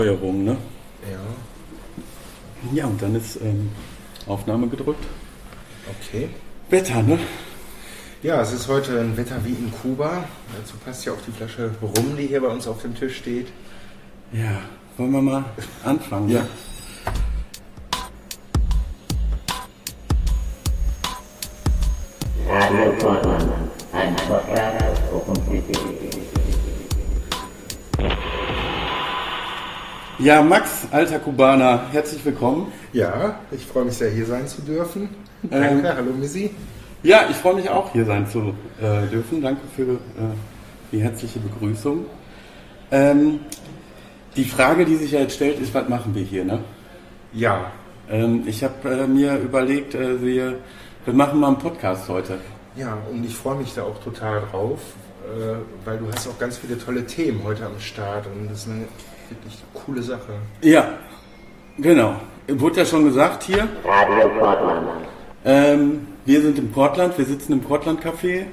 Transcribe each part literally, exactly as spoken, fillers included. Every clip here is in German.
Steuerung, ne? Ja. Ja, und dann ist ähm, Aufnahme gedrückt. Okay. Wetter, ne? Ja, es ist heute ein Wetter wie in Kuba. Dazu passt ja auch die Flasche Rum, die hier bei uns auf dem Tisch steht. Ja, wollen wir mal anfangen? Ja. Ne? Radio Portland, ein Podcast Open City. Ja, Max, alter Kubaner, herzlich willkommen. Ja, ich freue mich sehr, hier sein zu dürfen. Ähm, Danke, hallo Missy. Ja, ich freue mich auch, hier sein zu äh, dürfen. Danke für äh, die herzliche Begrüßung. Ähm, die Frage, die sich ja jetzt stellt, ist, was machen wir hier, ne? Ja. Ähm, ich habe äh, mir überlegt, äh, wir, wir machen mal einen Podcast heute. Ja, und ich freue mich da auch total drauf, äh, weil du hast auch ganz viele tolle Themen heute am Start und das ist eine wirklich coole Sache. Ja, genau. Wurde ja schon gesagt hier. Radio Portland. Ähm, wir sind im Portland, wir sitzen im Portland Café,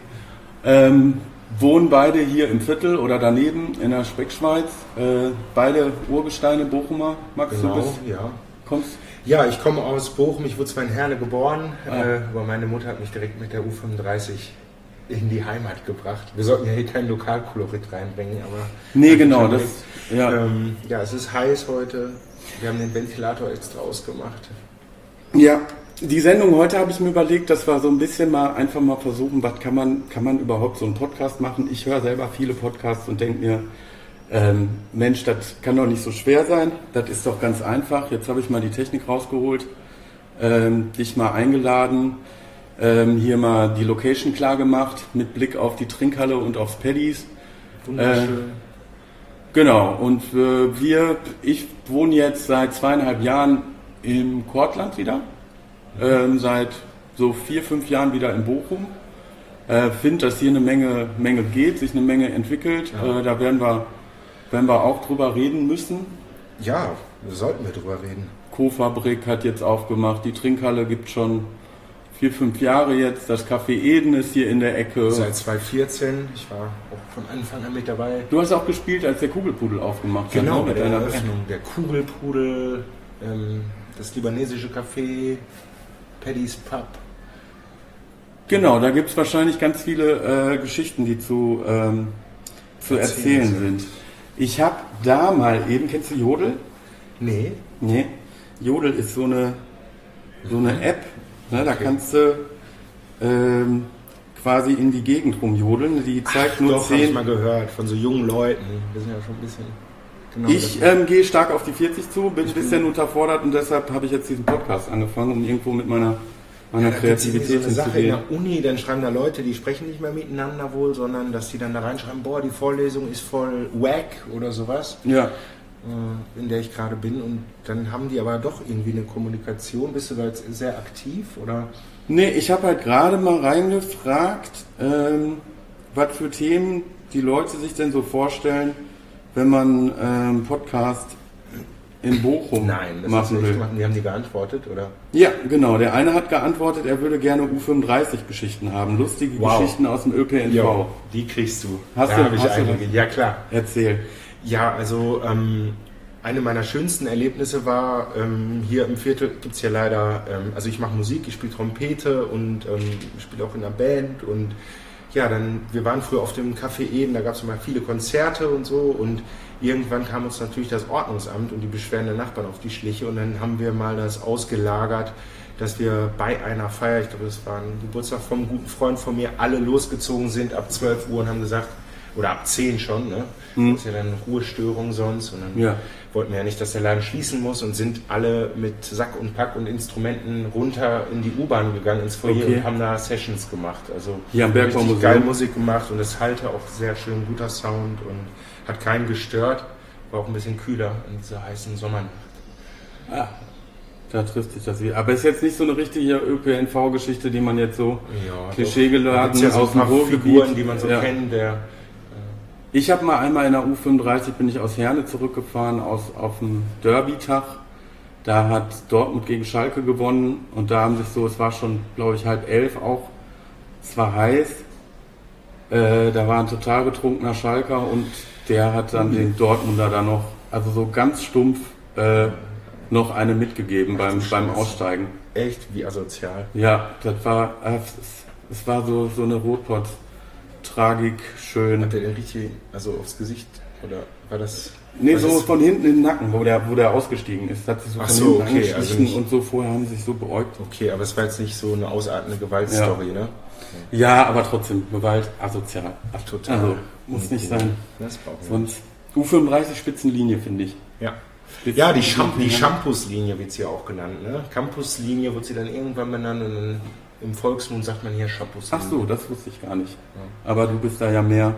ähm, wohnen beide hier im Viertel oder daneben in der Speckschweiz. Äh, beide Urgesteine Bochumer. Max, Genau, du bist, ja. kommst? Ja, ich komme aus Bochum, ich wurde zwar in Herne geboren, Ah. äh, aber meine Mutter hat mich direkt mit der U fünfunddreißig in die Heimat gebracht. Wir sollten ja hier keinen Lokalkolorit reinbringen, aber... Nee, genau, schon das, nicht. ja. Ähm, ja, es ist heiß heute, wir haben den Ventilator extra ausgemacht. Ja, die Sendung heute habe ich mir überlegt, dass wir so ein bisschen mal einfach mal versuchen, was kann man, kann man überhaupt so einen Podcast machen? Ich höre selber viele Podcasts und denke mir, ähm, Mensch, das kann doch nicht so schwer sein, das ist doch ganz einfach. Jetzt habe ich mal die Technik rausgeholt, ähm, dich mal eingeladen, ähm, hier mal die Location klar gemacht, mit Blick auf die Trinkhalle und aufs Paddies. Wunderschön. Genau, und äh, wir, ich wohne jetzt seit zweieinhalb Jahren im Kortland wieder, ähm, seit so vier, fünf Jahren wieder in Bochum. Äh, finde, dass hier eine Menge, Menge geht, sich eine Menge entwickelt. Ja. Äh, da werden wir, werden wir auch drüber reden müssen. Ja, da sollten wir drüber reden. Co-Fabrik hat jetzt aufgemacht, die Trinkhalle gibt schon vier, fünf Jahre jetzt. Das Café Eden ist hier in der Ecke. Seit zweitausendvierzehn, ich war auch von Anfang an mit dabei. Du hast auch gespielt, als der Kugelpudel aufgemacht Genau, hat. ne, bei mit der deiner Eröffnung. Der Kugelpudel, ähm, das libanesische Café, Paddy's Pub. Genau, da gibt es wahrscheinlich ganz viele äh, Geschichten, die zu, ähm, zu Erzählen erzählen sind. Ich habe da mal eben, kennst du Jodel? Nee, Nee. Jodel ist so eine, so eine App, ne, da Okay. kannst du ähm, quasi in die Gegend rumjodeln. Die zeigt Ach, nur doch, habe ich zehn. mal gehört, von so jungen Leuten. Wir sind ja schon ein bisschen... Genau, Ich das- ähm, gehe stark auf die vierzig zu, bin ein Ich bin- bisschen unterfordert und deshalb habe ich jetzt diesen Podcast angefangen, um irgendwo mit meiner, meiner Ja, da gibt's irgendwie Kreativität so eine Sache in hinzugehen. der Uni, dann schreiben da Leute, die sprechen nicht mehr miteinander wohl, sondern dass die dann da reinschreiben, boah, die Vorlesung ist voll wack oder sowas, Ja. äh, in der ich gerade bin. Und dann haben die aber doch irgendwie eine Kommunikation. Bist du da jetzt sehr aktiv oder? Nee, ich habe halt gerade mal reingefragt, ähm, was für Themen die Leute sich denn so vorstellen, wenn man ähm, Podcast in Bochum Nein, das machen ist will. echt machen. Die haben die geantwortet, oder? Ja, genau. Der eine hat geantwortet, er würde gerne U fünfunddreißig-Geschichten haben. Lustige Wow. Geschichten aus dem Ö P N V. die kriegst du. Hast da du- habe ich hast du einige. was? Ja, klar. Erzähl. Ja, also ähm, eine meiner schönsten Erlebnisse war, ähm, hier im Viertel gibt es ja leider, ähm, also ich mache Musik, ich spiele Trompete und ähm, spiele auch in einer Band und ja, dann, wir waren früher auf dem Café Eden, da gab es immer viele Konzerte und so und irgendwann kam uns natürlich das Ordnungsamt und die Beschwerden der Nachbarn auf die Schliche und dann haben wir mal das ausgelagert, dass wir bei einer Feier, ich glaube das war ein Geburtstag vom guten Freund von mir, alle losgezogen sind ab zwölf Uhr und haben gesagt, oder ab zehn schon, ne? Mhm. Das ist ja dann Ruhestörung sonst und dann Ja. wollten wir ja nicht, dass der Laden schließen muss und sind alle mit Sack und Pack und Instrumenten runter in die U-Bahn gegangen, ins Foyer Okay. und haben da Sessions gemacht. Also Hier am richtig Bergbaumuseum. geil Musik gemacht und es halte auch sehr schön, guter Sound und hat keinen gestört. War auch ein bisschen kühler in dieser heißen Sommernacht. Ah, da trifft sich das wieder. Aber ist jetzt nicht so eine richtige Ö P N V-Geschichte, die man jetzt so Ja, klischeegeladen gibt's ja so aus ein dem paar Ruhrgebiet. Figuren, die man so Ja. kennt, der Ich habe mal einmal in der U fünfunddreißig bin ich aus Herne zurückgefahren, aus, auf dem Derby-Tag. Da hat Dortmund gegen Schalke gewonnen und da haben sich so, es war schon, glaube ich, halb elf auch, es war heiß. Äh, da war ein total betrunkener Schalker und der hat dann den Dortmunder da noch also so ganz stumpf äh, noch eine mitgegeben Ach, beim, du beim Scheiße. Aussteigen. Echt? Wie asozial. Ja, das war, äh, es, es war so, so eine Rotpott-Tragik, schön. Hat der den richtig, also aufs Gesicht, oder war das... Nee, was so ist- von hinten in den Nacken, wo der, wo der ausgestiegen ist. Hat sich so Ach von so, hinten okay, angeschlichen also nicht- und so vorher haben sie sich so beäugt. Okay, aber es war jetzt nicht so eine ausartende Gewaltstory, ne? Ja, aber trotzdem, Gewalt asozial. Ach, total. Also, muss nicht sein. Das brauchen wir. Sonst U fünfunddreißig Spitzenlinie, finde ich. Ja. Spitzenlinie. Ja, die, Champ die Shampoos-Linie wird sie auch genannt, ne? Campus-Linie wird sie dann irgendwann benannt und dann im Volksmund sagt man hier Shampoos-Linie. Ach so, das wusste ich gar nicht. Aber du bist da ja mehr,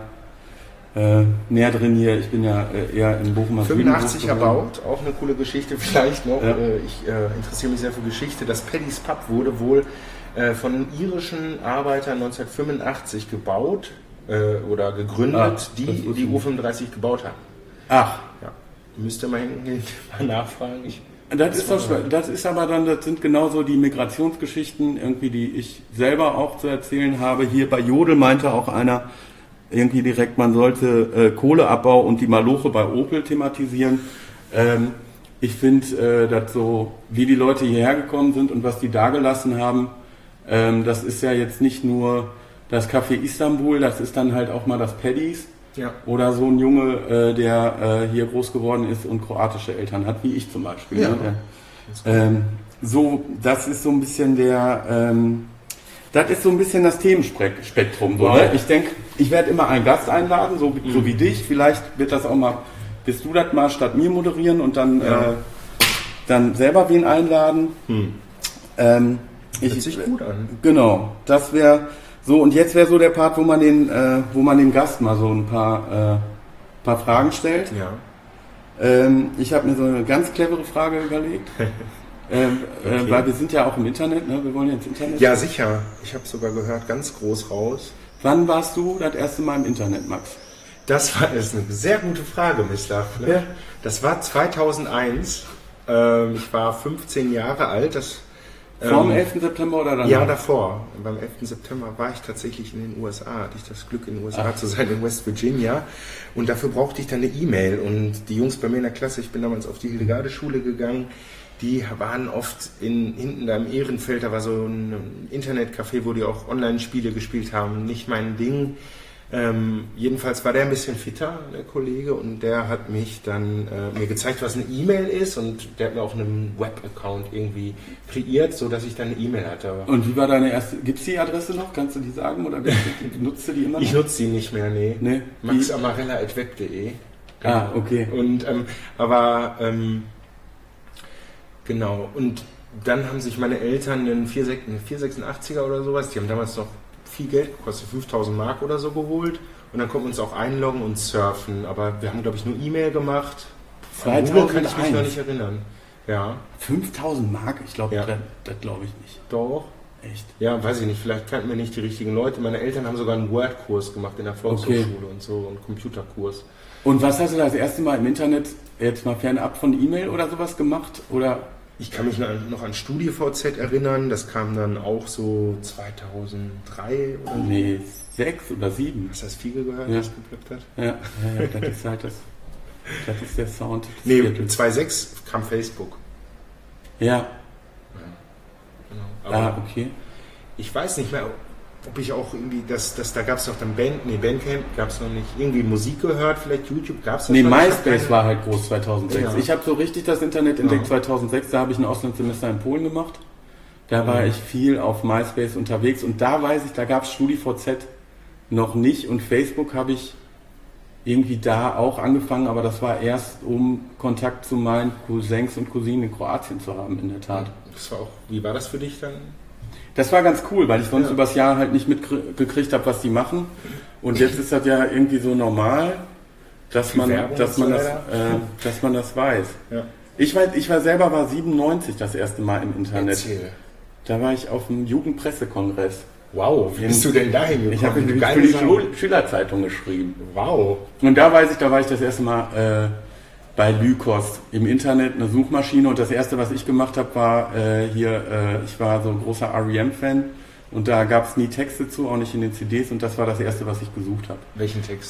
äh, näher drin hier. Ich bin ja äh, eher in Bochumer Süden fünfundachtzig groß geworden. erbaut, auch eine coole Geschichte vielleicht noch. Ja. Äh, Ich äh, interessiere mich sehr für Geschichte. Das Paddy's Pub wurde wohl äh, von irischen Arbeitern neunzehnhundertfünfundachtzig gebaut äh, oder gegründet, Ah, das die wusste die ich U fünfunddreißig gebaut haben. Ach, Ja. Müsst ihr mal hingehen, mal nachfragen. Ich, das ist, doch, schwer. Das ist aber dann, das sind genauso die Migrationsgeschichten, irgendwie, die ich selber auch zu erzählen habe. Hier bei Jodel meinte auch einer irgendwie direkt, man sollte äh, Kohleabbau und die Maloche bei Opel thematisieren. Ähm, ich finde, äh, dass so, wie die Leute hierher gekommen sind und was die da gelassen haben, ähm, das ist ja jetzt nicht nur das Café Istanbul, das ist dann halt auch mal das Paddy's. ja. Oder so ein Junge, äh, der äh, hier groß geworden ist und kroatische Eltern hat, wie ich zum Beispiel. Ja. Ne? Der, ähm, so, das ist so ein bisschen der, ähm, das ist so ein bisschen das Themenspektrum. So, Wow. ne? Ich denke, ich werde immer einen Gast einladen, so, so Mhm. wie dich. Vielleicht wird das auch mal, willst du das mal statt mir moderieren und dann, Ja. äh, dann selber wen einladen. Hm. Ähm, Hört ich, sich gut an. Genau, das wäre so, und jetzt wäre so der Part, wo man den, äh, wo man dem Gast mal so ein paar, äh, paar Fragen stellt. Ja. Ähm, ich habe mir so eine ganz clevere Frage überlegt, ähm, Okay. äh, weil wir sind ja auch im Internet, ne? Wir wollen ja ins Internet. Ja, sicher. Ich habe sogar gehört, ganz groß raus. Wann warst du das erste Mal im Internet, Max? Das war das ist eine sehr gute Frage, Mislav. Ne? Ja. Das war zweitausendeins. Ähm, ich war fünfzehn Jahre alt. Das, Vor dem ähm, elften September oder danach? Ja, davor. Beim elften September war ich tatsächlich in den U S A. Hatte ich das Glück, in den U S A Ach. zu sein, in West Virginia. Und dafür brauchte ich dann eine E-Mail. Und die Jungs bei mir in der Klasse, ich bin damals auf die Hildegarde-Schule gegangen, die waren oft in, hinten da im Ehrenfeld, da war so ein Internetcafé, wo die auch Online-Spiele gespielt haben. Nicht mein Ding. Ähm, jedenfalls war der ein bisschen fitter, der Kollege, und der hat mich dann äh, mir gezeigt, was eine E-Mail ist, und der hat mir auch einen Web-Account irgendwie kreiert, sodass ich dann eine E-Mail hatte. Und wie war deine erste, gibt's die Adresse noch? Kannst du die sagen oder nutzt du die immer noch? Ich nutze die nicht mehr, nee. Nee. maxamarella at web punkt de. Ah, okay. Und ähm, aber ähm, genau, und dann haben sich meine Eltern einen vierhundertsechsundachtziger oder sowas, die haben damals noch viel Geld gekostet, fünftausend Mark oder so geholt, und dann konnten wir uns auch einloggen und surfen, aber wir haben, glaube ich, nur E-Mail gemacht. An Google kann ich mich noch nicht erinnern. Ja, fünftausend Mark? Ich glaube, Ja. das, das glaube ich nicht. doch. Echt? Ja, weiß ich nicht, vielleicht kannten wir nicht die richtigen Leute. Meine Eltern haben sogar einen Word-Kurs gemacht in der Volkshochschule und so, einen Computerkurs. Und was hast du das erste Mal im Internet, jetzt mal fernab von E-Mail oder sowas gemacht? Oder? Ich kann mich noch an, noch an StudiVZ erinnern, das kam dann auch so zweitausenddrei oder so. Nee, sechs oder sieben. Hast du das Fiege gehört, Ja. das geplöppt hat? Ja, ja, ja, das ist halt das. Das ist der Sound. des Nee, Viertels. zweitausendsechs kam Facebook. Ja, Genau. Aber ah, okay. ich weiß nicht mehr, ob ich auch irgendwie, das, das, da gab es doch dann Band, nee, Bandcamp gab es noch nicht, irgendwie Musik gehört, vielleicht YouTube gab es das Nee, noch nicht. MySpace war halt groß zweitausendsechs. Ja. Ich habe so richtig das Internet entdeckt Ja. zweitausendsechs, da habe ich ein Auslandssemester in Polen gemacht. Da war Mhm. ich viel auf MySpace unterwegs und da weiß ich, da gab es StudiVZ noch nicht und Facebook habe ich irgendwie da auch angefangen, aber das war erst, um Kontakt zu meinen Cousins und Cousinen in Kroatien zu haben, in der Tat. Das war auch, wie war das für dich dann? Das war ganz cool, weil ich sonst Ja. übers Jahr halt nicht mitgekriegt habe, was die machen. Und jetzt ist das ja irgendwie so normal, dass Viel man, Werbung dass und man so das, weiter. äh, dass man das weiß. Ja. Ich war, ich war selber war siebenundneunzig das erste Mal im Internet. Erzähl. Da war ich auf dem Jugendpressekongress. Wow, wie bist du denn dahin gekommen? Ich habe Du für geile die Sau. Schul Schülerzeitung geschrieben. Wow. Und da weiß ich, da war ich das erste Mal äh, bei Lycos im Internet, eine Suchmaschine. Und das erste, was ich gemacht habe, war äh, hier, äh, ich war so ein großer R E M-Fan. Und da gab es nie Texte zu, auch nicht in den C Ds. Und das war das erste, was ich gesucht habe. Welchen Text?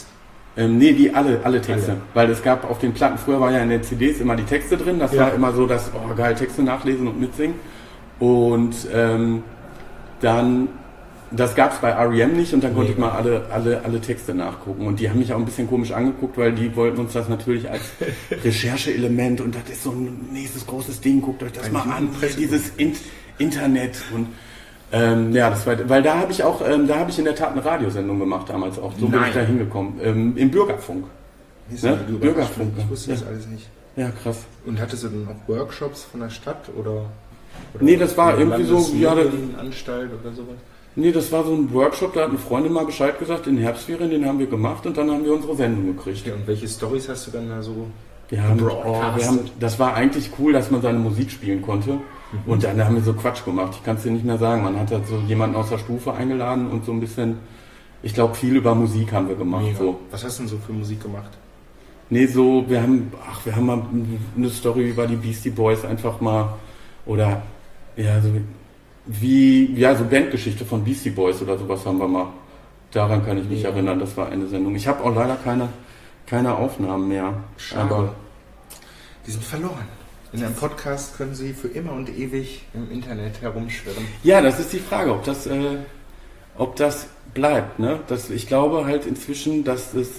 Ähm, nee, die alle, alle Texte. Alle. Weil es gab auf den Platten, früher war ja in den C Ds immer die Texte drin, das Ja. war immer so, dass, oh geil, Texte nachlesen und mitsingen. Und ähm, dann, das gab es bei R E M nicht und dann konnte ich mal alle, alle, alle Texte nachgucken. Und die haben mich auch ein bisschen komisch angeguckt, weil die wollten uns das natürlich als Rechercheelement und das ist so ein nächstes großes Ding, guckt euch das Ein mal an, Jugendpresse- dieses In- Internet und ähm, ja, das war, weil da habe ich auch, ähm, da habe ich in der Tat eine Radiosendung gemacht damals auch. So bin Nein. ich da hingekommen. Ähm, Im Bürgerfunk. Ist Ne? ja, du Bürgerfunk. Ich wusste das Ja. alles nicht. Ja, krass. Und hattest du dann auch Workshops von der Stadt oder? oder Nee, das war von der irgendwie so, ja, das- Landesmedienanstalt oder sowas? Nee, das war so ein Workshop, da hat eine Freundin mal Bescheid gesagt, in den Herbstferien, den haben wir gemacht und dann haben wir unsere Sendung gekriegt. Ja, und welche Storys hast du dann da so? Wir haben, oh, Broadcasted. wir haben, das war eigentlich cool, dass man seine Musik spielen konnte. Und dann haben wir so Quatsch gemacht. Ich kann es dir nicht mehr sagen. Man hat halt so jemanden aus der Stufe eingeladen und so ein bisschen, ich glaube, viel über Musik haben wir gemacht. Mega. So. Was hast du denn so für Musik gemacht? Nee, so, wir haben, ach, wir haben mal eine Story über die Beastie Boys einfach mal, oder, ja, so, wie, ja, so Bandgeschichte von Beastie Boys oder sowas haben wir mal. Daran kann ich mich Ja. erinnern, das war eine Sendung. Ich habe auch leider keine, keine Aufnahmen mehr. Schade. Aber Die sind verloren. In einem Podcast können sie für immer und ewig im Internet herumschwirren. ja, das ist die Frage, ob das, äh, ob das bleibt. Ne? Das, ich glaube halt inzwischen, dass es,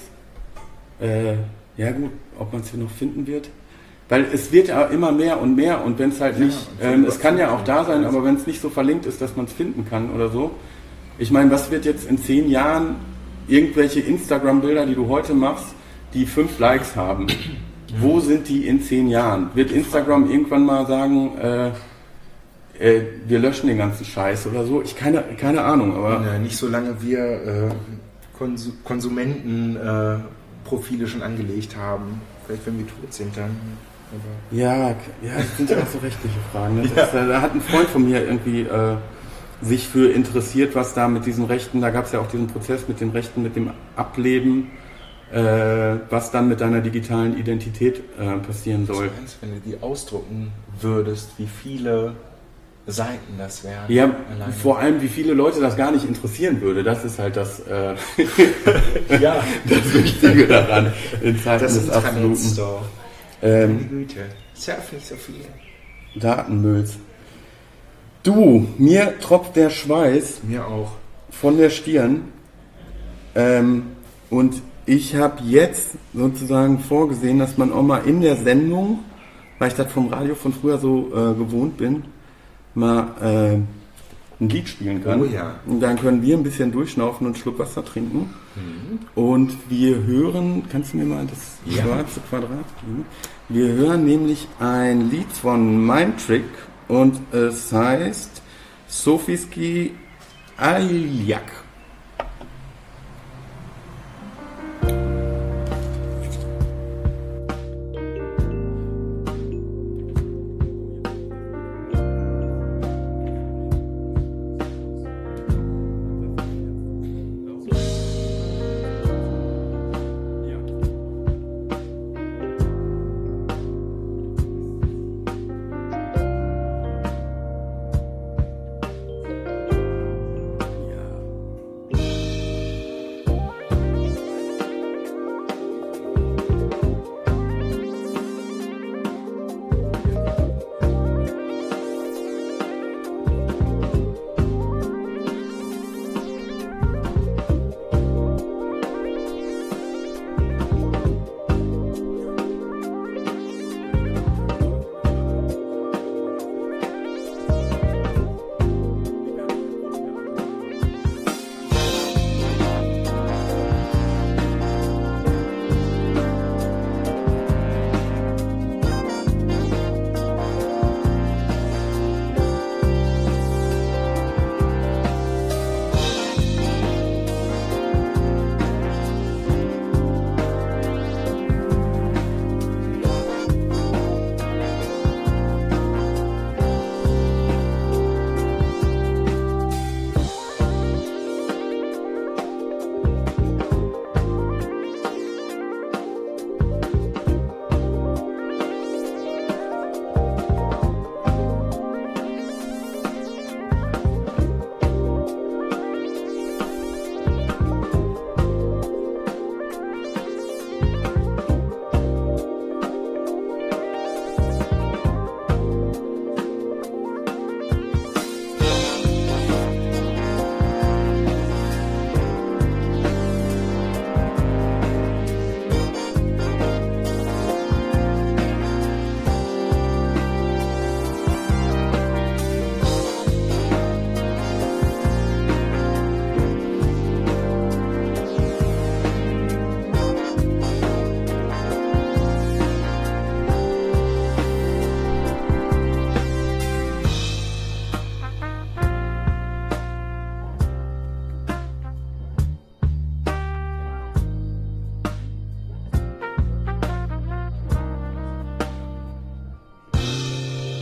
äh, ja gut, ob man es hier noch finden wird. Weil es wird ja immer mehr und mehr und wenn es halt Ja, nicht, und ähm, es kann ja auch ja. da sein, aber wenn es nicht so verlinkt ist, dass man es finden kann oder so. Ich meine, was wird jetzt in zehn Jahren irgendwelche Instagram-Bilder, die du heute machst, die fünf Likes haben? Wo sind die in zehn Jahren? Wird Instagram irgendwann mal sagen, äh, äh, wir löschen den ganzen Scheiß oder so? Ich keine, keine Ahnung, aber Ja, nicht solange wir äh, Konsu Konsumentenprofile äh, Profile schon angelegt haben. Vielleicht wenn wir tot sind dann. Aber ja, ja, das sind ja auch so rechtliche Fragen. Ne? Das, äh, da hat ein Freund von mir irgendwie äh, sich für interessiert, was da mit diesen Rechten, da gab es ja auch diesen Prozess mit den Rechten, mit dem Ableben, äh, was dann mit deiner digitalen Identität äh, passieren soll. was meinst du, wenn du die ausdrucken würdest, wie viele Seiten das wären? Ja, alleine? vor allem, wie viele Leute das gar nicht interessieren würde. Das ist halt das, äh, Ja, das Wichtige daran in Zeiten das des ist absoluten Store. Meine ähm, Güte. Surf nicht so viel. Datenmülls. Du, mir tropft der Schweiß Mir auch. von der Stirn ähm, und ich habe jetzt sozusagen vorgesehen, dass man auch mal in der Sendung, weil ich das vom Radio von früher so äh, gewohnt bin, mal äh, ein Lied spielen kann. Oh ja. Und dann können wir ein bisschen durchschnaufen und einen Schluck Wasser trinken. Und wir hören, kannst du mir mal das Ja. schwarze Quadrat geben? Wir hören nämlich ein Lied von Mindtrick und es heißt Sofiski Aljak.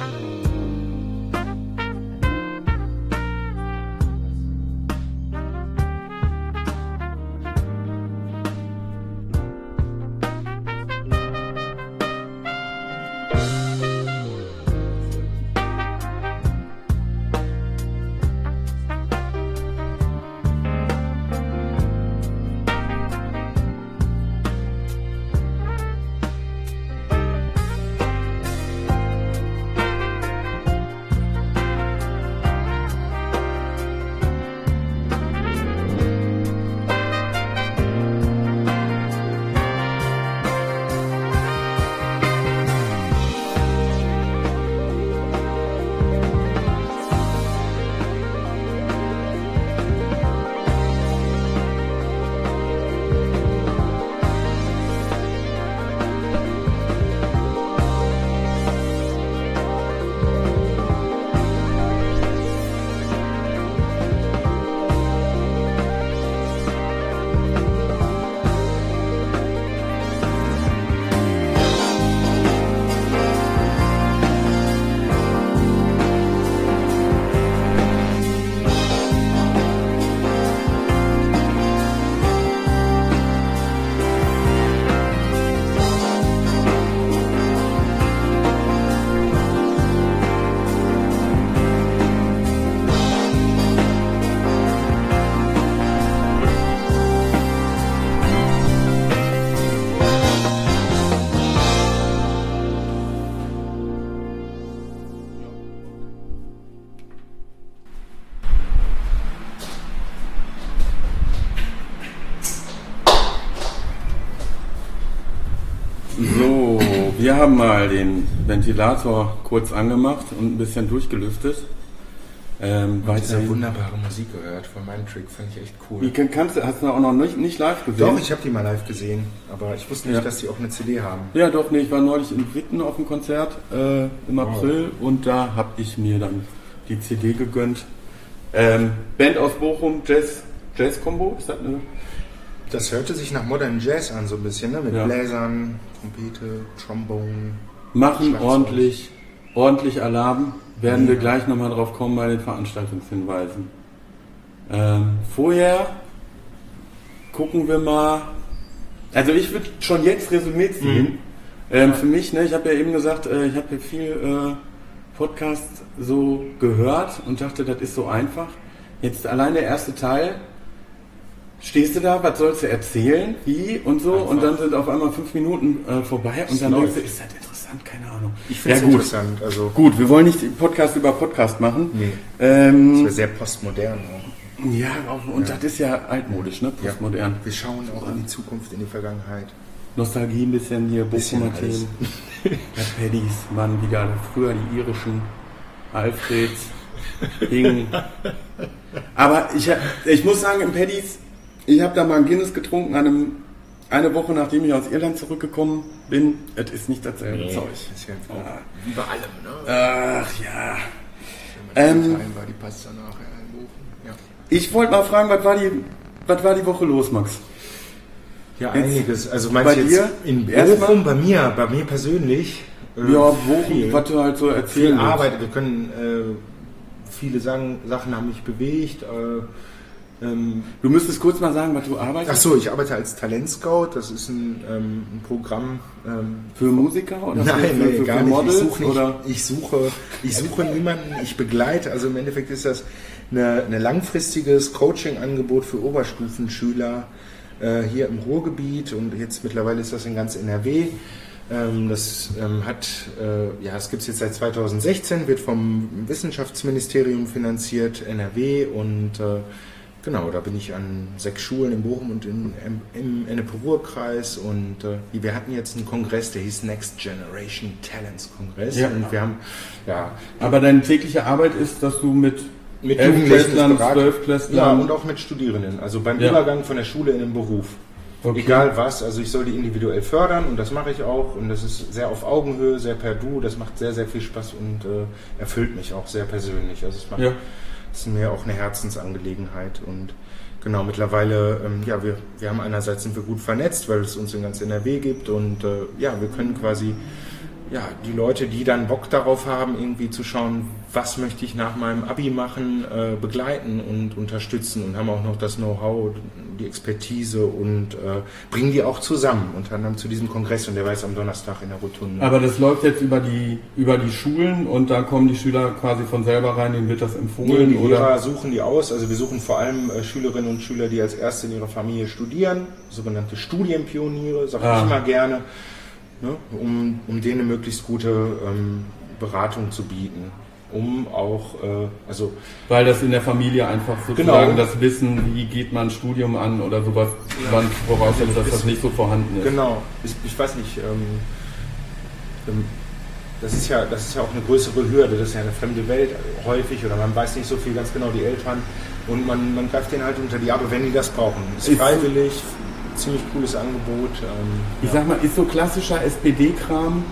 So, wir haben mal den Ventilator kurz angemacht und ein bisschen durchgelüftet. Ähm, und diese wunderbare Musik gehört von meinem Trick, fand ich echt cool. Wie kannst du, hast du auch noch nicht, nicht live gesehen? Doch, ich habe die mal live gesehen, aber ich wusste nicht, ja. dass die auch eine C D haben. Ja, doch, nee, ich war neulich in Witten auf dem Konzert äh, im April wow. und da habe ich mir dann die C D gegönnt. Ähm, Band aus Bochum, Jazz, Jazz-Combo, ist das eine? Das hörte sich nach Modern Jazz an, so ein bisschen, ne? Mit ja. Bläsern, Trompete, Trombone. Machen ordentlich, ordentlich Alarm. Werden ja. wir gleich nochmal drauf kommen bei den Veranstaltungshinweisen. Ähm, vorher gucken wir mal. Also ich würde schon jetzt Resümee ziehen. Mhm. Ähm, für mich, ne, ich habe ja eben gesagt, äh, ich habe ja viel äh, Podcast so gehört und dachte, das ist so einfach. Jetzt allein der erste Teil. Stehst du da, was sollst du erzählen, wie und so, einfach. Und dann sind auf einmal fünf Minuten äh, vorbei und dann denkst du, ist das interessant, keine Ahnung. Ich finde es ja, interessant. Also gut, wir wollen nicht Podcast über Podcast machen. Nee. Ähm, das wäre sehr postmodern auch. Ja, und ja. das ist ja altmodisch, ne? Postmodern. Ja. Wir schauen auch in die Zukunft, in die Vergangenheit. Nostalgie ein bisschen hier, Bochumer Themen. Der Paddies waren wieder früher die irischen Alfreds. Hingen. Aber ich, ich muss sagen, im Paddies, ich habe da mal ein Guinness getrunken, an einem, eine Woche nachdem ich aus Irland zurückgekommen bin. Es ist nicht dasselbe nee, Zeug. Ist ja ah. Wie bei allem, ne? Ach ja. Ähm, war, die passt danach, ja. Ich wollte mal fragen, was war, die, was war die Woche los, Max? Ja, jetzt einiges. Also meinst du jetzt in Bochum, bei mir, bei mir persönlich? Äh, ja, Bochum, was du halt so erzählen willst. Arbeit, wir können, äh, viele sagen, Sachen haben mich bewegt. Äh, ähm, du müsstest kurz mal sagen, was du arbeitest. Ach so, ich arbeite als Talentscout. Das ist ein, ähm, ein Programm ähm, für Musiker oder nein, für, nee, für, gar für Models? Nicht. Ich suche, nicht, oder? Ich suche, ich suche niemanden. Ich begleite. Also im Endeffekt ist das eine, eine langfristiges Coaching-Angebot für Oberstufenschüler äh, hier im Ruhrgebiet und jetzt mittlerweile ist das in ganz N R W. Das ähm, hat, äh, ja, es gibt es jetzt seit zweitausendsechzehn, wird vom Wissenschaftsministerium finanziert, N R W, und äh, genau, da bin ich an sechs Schulen in Bochum und in, im Ennepe-Ruhr-Kreis und äh, wir hatten jetzt einen Kongress, der hieß Next Generation Talents Kongress ja. und wir haben, ja. Aber deine tägliche Arbeit ist, dass du mit mit Jugendlichen, Zwölfklässlern, ja, und auch mit Studierenden, also beim ja. Übergang von der Schule in den Beruf. Okay. Egal was, also ich soll die individuell fördern und das mache ich auch und das ist sehr auf Augenhöhe, sehr per Du, das macht sehr, sehr viel Spaß und äh, erfüllt mich auch sehr persönlich. Also es macht, ja. ist mir auch eine Herzensangelegenheit und genau, mittlerweile, ähm, ja, wir, wir haben einerseits sind wir gut vernetzt, weil es uns in ganz N R W gibt und äh, ja, wir können quasi ja, die Leute, die dann Bock darauf haben, irgendwie zu schauen, was möchte ich nach meinem Abi machen, äh, begleiten und unterstützen und haben auch noch das Know-how, die Expertise und äh, bringen die auch zusammen, unter anderem zu diesem Kongress, und der war jetzt am Donnerstag in der Rotunde. Aber das läuft jetzt über die über die Schulen und da kommen die Schüler quasi von selber rein, denen wird das empfohlen? Nee, die oder? Lehrer suchen die aus, also wir suchen vor allem äh, Schülerinnen und Schüler, die als Erste in ihrer Familie studieren, sogenannte Studienpioniere, sage ich ah. immer gerne. Ne, um, um denen eine möglichst gute ähm, Beratung zu bieten, um auch, äh, also... Weil das in der Familie einfach sozusagen genau. das Wissen, wie geht man ein Studium an oder sowas, ja. man voraussetzt, dass das nicht so vorhanden ist. Genau, ich, ich weiß nicht, ähm, ähm, das ist ja, das ist ja auch eine größere Hürde, das ist ja eine fremde Welt häufig, oder man weiß nicht so viel, ganz genau die Eltern, und man, man greift denen halt unter die Arme, wenn die das brauchen. Ist, ist freiwillig, ziemlich cooles Angebot. Ähm, ich ja. sag mal, ist so klassischer S P D-Kram,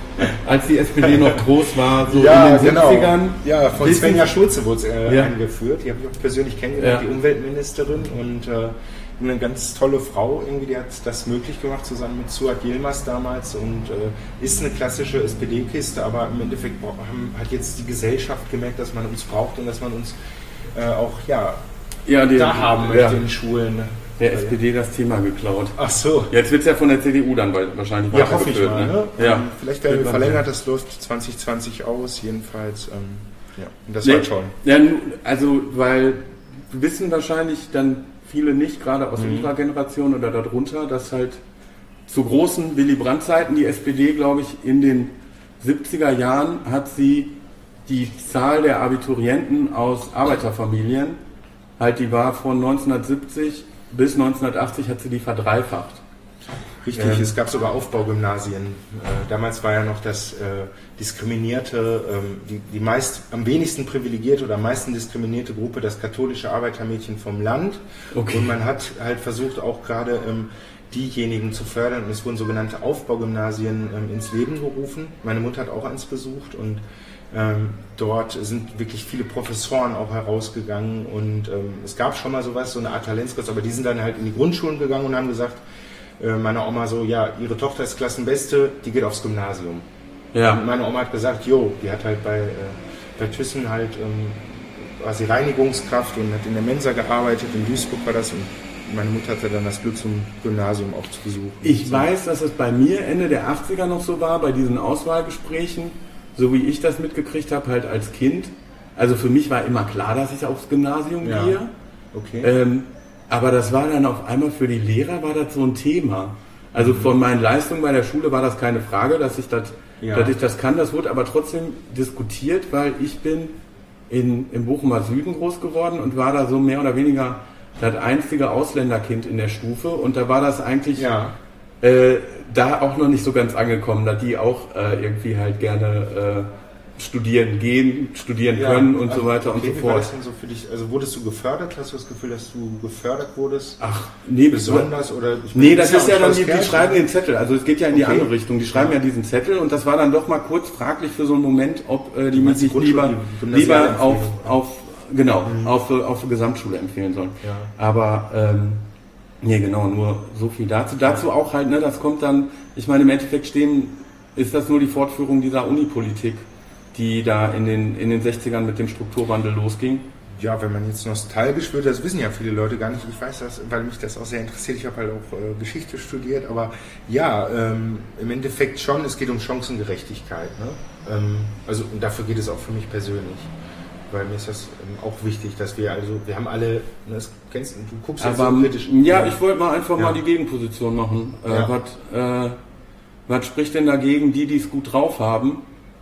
als die S P D noch groß war, so ja, in den genau. siebzigern. Ja, von Svenja Schulze wurde es äh, ja. eingeführt. Die habe ich auch persönlich kennengelernt, ja. die Umweltministerin, und äh, eine ganz tolle Frau, irgendwie, die hat das möglich gemacht, zusammen mit Suat Yilmaz damals, und äh, ist eine klassische S P D-Kiste, aber im Endeffekt haben, hat jetzt die Gesellschaft gemerkt, dass man uns braucht und dass man uns äh, auch ja, ja den, da haben möchte ja. in Schulen. Der S P D das Thema geklaut. Ach so. Jetzt wird es ja von der C D U dann wahrscheinlich ja, hoffe ich mal. Ne? Ne? Ja. Ähm, vielleicht werden wir verlängert, das läuft zwanzig zwanzig aus, jedenfalls. Ähm, ja, und das nee, war toll. Ja, also, weil wissen wahrscheinlich dann viele nicht, gerade aus mhm. unserer Generation oder darunter, dass halt zu großen Willy Brandt-Zeiten die S P D, glaube ich, in den siebziger Jahren hat sie die Zahl der Abiturienten aus Arbeiterfamilien, halt die war von neunzehnhundertsiebzig bis neunzehnhundertachtzig hat sie die verdreifacht. Richtig, ähm, es gab sogar Aufbaugymnasien. Äh, damals war ja noch das äh, diskriminierte, ähm, die, die meist am wenigsten privilegierte oder am meisten diskriminierte Gruppe, das katholische Arbeitermädchen vom Land. Okay. Und man hat halt versucht, auch gerade ähm, diejenigen zu fördern. Und es wurden sogenannte Aufbaugymnasien ähm, ins Leben gerufen. Meine Mutter hat auch eins besucht, und Ähm, dort sind wirklich viele Professoren auch herausgegangen, und ähm, es gab schon mal sowas, so eine Art Talentskurs, aber die sind dann halt in die Grundschulen gegangen und haben gesagt, äh, meine Oma so, ja, ihre Tochter ist Klassenbeste, die geht aufs Gymnasium. Ja. Und meine Oma hat gesagt, jo, die hat halt bei, äh, bei Thyssen halt ähm, quasi Reinigungskraft und hat in der Mensa gearbeitet, in Duisburg war das, und meine Mutter hatte dann das Glück, zum Gymnasium auch zu besuchen. Ich weiß, dass es bei mir Ende der achtziger noch so war, bei diesen Auswahlgesprächen, so wie ich das mitgekriegt habe, halt als Kind. Also für mich war immer klar, dass ich aufs Gymnasium ja. gehe. Okay. Ähm, aber das war dann auf einmal für die Lehrer war das so ein Thema. Also mhm. von meinen Leistungen bei der Schule war das keine Frage, dass ich das, ja. dass ich das kann. Das wurde aber trotzdem diskutiert, weil ich bin in, im Bochumer Süden groß geworden und war da so mehr oder weniger das einzige Ausländerkind in der Stufe. Und da war das eigentlich... Ja. Äh, da auch noch nicht so ganz angekommen, dass die auch äh, irgendwie halt gerne äh, studieren gehen, studieren ja, können und also, so weiter okay, und so fort. Wie war das denn so für dich? Also wurdest du gefördert? Hast du das Gefühl, dass du gefördert wurdest? Ach, nee, besonders oder? Ich nee, das ist ja, ja dann die, die schreiben den Zettel. Also es geht ja in die okay. andere Richtung. Die schreiben ja. ja diesen Zettel, und das war dann doch mal kurz fraglich für so einen Moment, ob äh, die mich sich lieber, lieber auf, auf genau mhm. auf, auf die Gesamtschule empfehlen sollen. Ja. Aber ähm, nee, genau, nur so viel dazu. Dazu auch halt, ne, das kommt dann, ich meine, im Endeffekt stehen, ist das nur die Fortführung dieser Unipolitik, die da in den, in den sechzigern mit dem Strukturwandel losging. Ja, wenn man jetzt nostalgisch wird, das wissen ja viele Leute gar nicht. Ich weiß das, weil mich das auch sehr interessiert. Ich habe halt auch äh, Geschichte studiert, aber ja, ähm, im Endeffekt schon, es geht um Chancengerechtigkeit. Ne? Ähm, also, und dafür geht es auch für mich persönlich. Weil mir ist das auch wichtig, dass wir also, wir haben alle, das kennst du, guckst ja so kritisch. Ja, ich wollte mal einfach ja. mal die Gegenposition machen. Äh, ja. Was, äh, was spricht denn dagegen, die, die es gut drauf haben,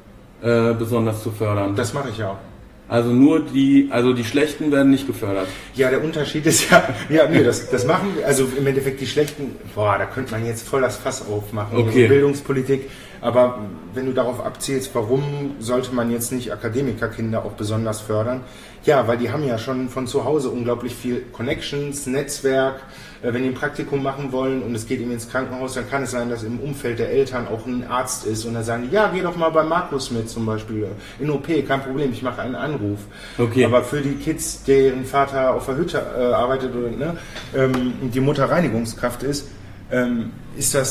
äh, besonders zu fördern? Das mache ich ja auch. Also nur die, also die Schlechten werden nicht gefördert. Ja, der Unterschied ist ja, ja, nee, das, das machen wir, also im Endeffekt die Schlechten, boah, da könnte man jetzt voll das Fass aufmachen, okay. also Bildungspolitik, aber wenn du darauf abzielst, warum sollte man jetzt nicht Akademikerkinder auch besonders fördern? Ja, weil die haben ja schon von zu Hause unglaublich viel Connections, Netzwerk, wenn die ein Praktikum machen wollen und es geht ihm ins Krankenhaus, dann kann es sein, dass im Umfeld der Eltern auch ein Arzt ist und dann sagen die, ja, geh doch mal bei Markus mit zum Beispiel, in O P, kein Problem, ich mache einen Anruf. Okay. Aber für die Kids, deren Vater auf der Hütte äh, arbeitet oder ne, ähm, die Mutter Reinigungskraft ist, ähm, ist das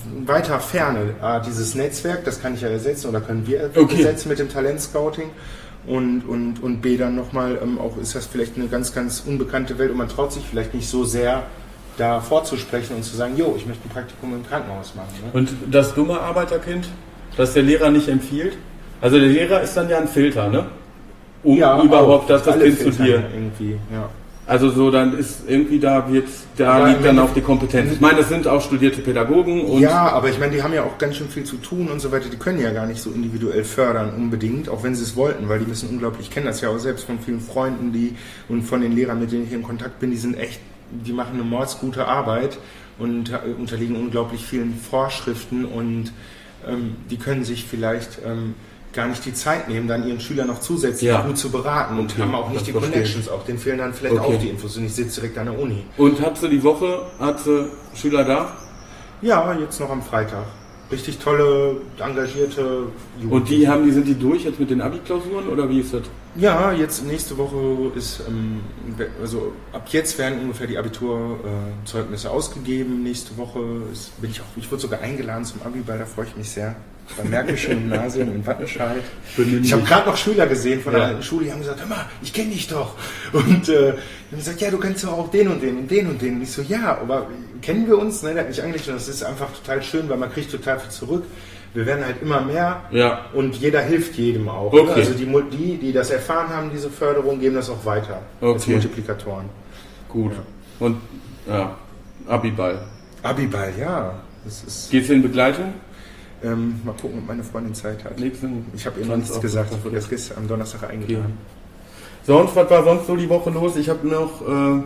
weiter Ferne, ah, dieses Netzwerk, das kann ich ja ersetzen oder können wir Okay. ersetzen mit dem Talentscouting. Und, und, und B dann nochmal, ähm, auch ist das vielleicht eine ganz, ganz unbekannte Welt und man traut sich vielleicht nicht so sehr, da vorzusprechen und zu sagen, jo, ich möchte ein Praktikum im Krankenhaus machen. Ne? Und das dumme Arbeiterkind, das der Lehrer nicht empfiehlt? Also der Lehrer ist dann ja ein Filter, ne? Um überhaupt, dass das alle Kind zu Filter dir... irgendwie, ja. Also so, dann ist irgendwie da wird, da Aber liegt im dann Endeffekt- auch die Kompetenz. Ich meine, das sind auch studierte Pädagogen und Ja, aber ich meine, die haben ja auch ganz schön viel zu tun und so weiter. Die können ja gar nicht so individuell fördern unbedingt, auch wenn sie es wollten, weil die müssen unglaublich, ich kenne das ja auch selbst von vielen Freunden, die und von den Lehrern, mit denen ich in Kontakt bin, die sind echt, die machen eine mordsgute Arbeit und äh, unterliegen unglaublich vielen Vorschriften und ähm, die können sich vielleicht ähm, gar nicht die Zeit nehmen, dann ihren Schüler noch zusätzlich Ja. gut zu beraten und Okay, haben auch nicht das die verstehe Connections, auch denen fehlen dann vielleicht Okay. auch die Infos und ich sitze direkt an der Uni. Und hat sie die Woche, hat sie Schüler da? Ja, jetzt noch am Freitag. Richtig tolle, engagierte Jugendliche. Und die haben, die sind die durch jetzt mit den Abi-Klausuren oder wie ist das? Ja, jetzt nächste Woche ist, ähm, also ab jetzt werden ungefähr die Abiturzeugnisse ausgegeben. Nächste Woche ist, bin ich auch, ich wurde sogar eingeladen zum Abiball, da freue ich mich sehr. Beim Märkischen Gymnasium in Wattenscheid. Ich habe gerade noch Schüler gesehen von der Ja. alten Schule, die haben gesagt, hör mal, ich kenne dich doch. Und äh, die haben gesagt, ja, du kennst doch auch den und den und den und den. Und ich so, ja, aber kennen wir uns? Ne, der hat mich angelegt und das ist einfach total schön, weil man kriegt total viel zurück. Wir werden halt immer mehr Ja. und jeder hilft jedem auch. Okay. Ne? Also die, Mul- die, die das erfahren haben, diese Förderung, geben das auch weiter als Okay. Multiplikatoren. Gut. Und ja, Abiball. Abiball, ja. Das ist, Geht's in Begleitung? ähm, mal gucken, ob meine Freundin Zeit hat. Nächsten Ich habe ihr noch Tanz nichts auch gesagt, ich sofort. wurde erst gestern am Donnerstag eingeladen. Sonst, was war sonst so die Woche los? Ich habe noch, äh,